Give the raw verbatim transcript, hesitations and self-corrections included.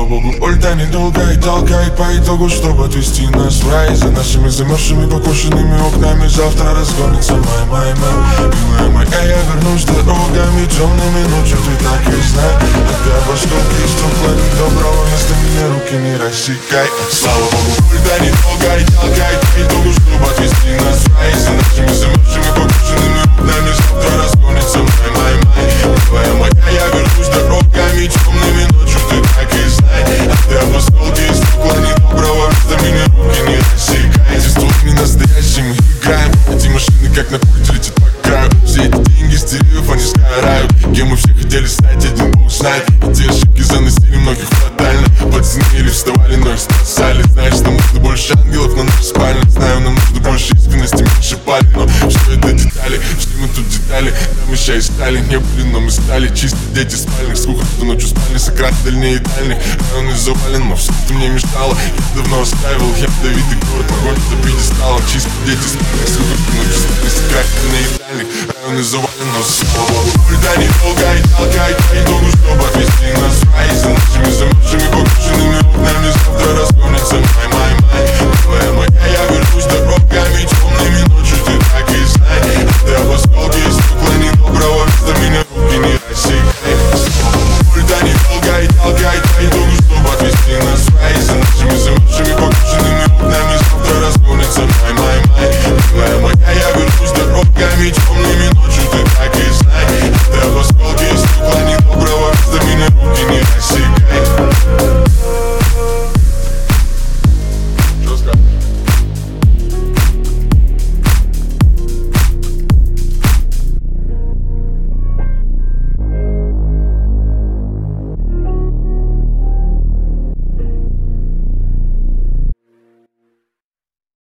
богу, ульта недолго и толкай по итогу, чтобы отвести нас в рай. За нашими замерзшими покушенными окнами завтра разгонится май, май, май. Милая моя, я вернусь дорогами темными ночью, ты так и знай. А ты об осколке и стекла недоброго, вместо меня руки не рассекай. Слава богу, ульта недолго и толкай по итогу, чтобы отвести нас в рай. За нашими замерзшими покушенными окнами завтра разгонится май, май, май. Милая моя, я вернусь дорогами темными ночью, ты так и знай. А ты об осколке и стекла недоброго, вместо меня руки не рассекай. Эти стволы не настоящие, мы играем. Эти машины как на пульте летят по краю. Все эти деньги стереев, они сгорают. Кем мы все хотели стать, один бог знает. Эти ошибки заносили многих фатально. Подценили, вставали, но их спасали. Знаешь, нам нужно больше ангелов на нашей спальне. Знаю, нам нужно больше искренности, меньше пали. Но что это детали, все мы тут детали. Нам еще искали, не были, но мы стали чисто дети спальных. Сколько кто ночью спали, Сократ дальнее дальних. Район завален, но все это мне мешало. Я давно оставил, я ядовитый город, огонь за пьедесталом. Чисто дети спальных, сколько кто ночью спали, Сократ дальнее дальних. Район завален, но слава богу, ульта недолго и толкай по итогу.